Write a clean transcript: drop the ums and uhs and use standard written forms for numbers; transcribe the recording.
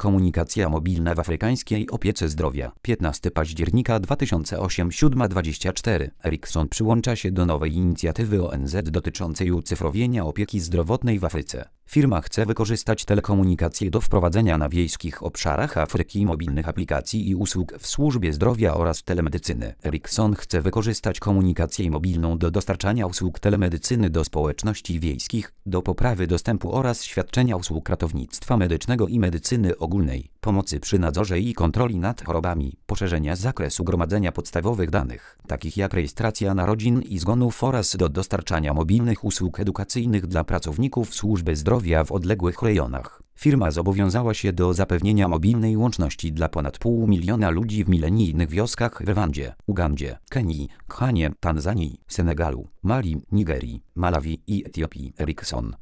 komunikacja mobilna w afrykańskiej opiece zdrowia. 15 października 2008 7:24. Ericsson przyłącza się do nowej inicjatywy ONZ dotyczącej ucyfrowienia opieki zdrowotnej w Afryce. Firma chce wykorzystać telekomunikację do wprowadzenia na wiejskich obszarach Afryki mobilnych aplikacji i usług w służbie zdrowia oraz telemedycyny. Ericsson chce wykorzystać komunikację mobilną do dostarczania usług telemedycyny do społeczności wiejskich, do poprawy dostępu oraz świadczenia usług ratownictwa medycznego i medycyny ogólnej, pomocy przy nadzorze i kontroli nad chorobami, poszerzenia zakresu gromadzenia podstawowych danych, takich jak rejestracja narodzin i zgonów oraz do dostarczania mobilnych usług edukacyjnych dla pracowników służby zdrowia w odległych rejonach. Firma zobowiązała się do zapewnienia mobilnej łączności dla ponad 500 000 ludzi w milenijnych wioskach w Rwandzie, Ugandzie, Kenii, Ghanie, Tanzanii, Senegalu, Mali, Nigerii, Malawi i Etiopii. Ericsson